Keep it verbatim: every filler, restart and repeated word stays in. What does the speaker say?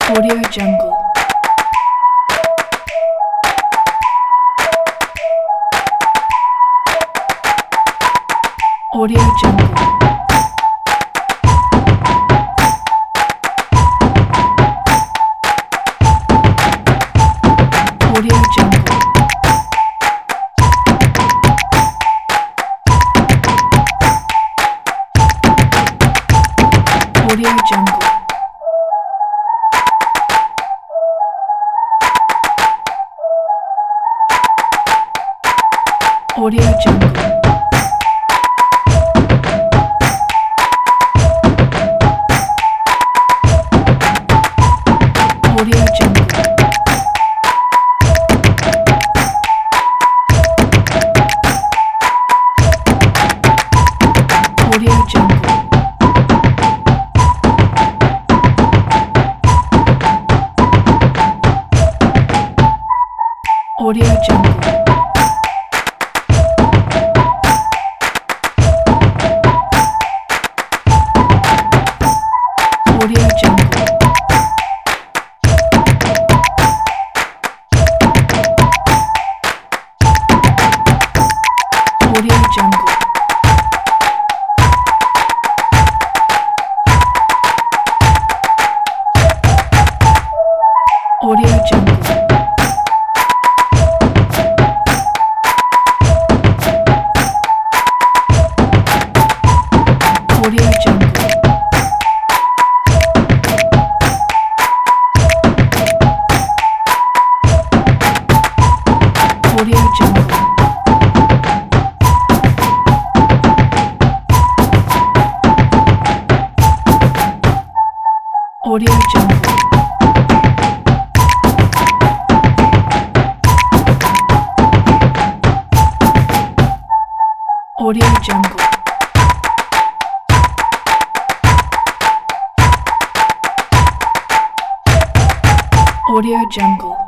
Audio Jungle. Audio Jungle. Audio Jungle. Audio Jungle. Audio Jungle. Audio Jungle. Audio Jungle. Audio Jungle. Audio Jungle. Audio Jungle. Audio Jungle. Audio Jungle. Audio Jungle. Audio Jungle. Audio Jungle. Audio Jungle.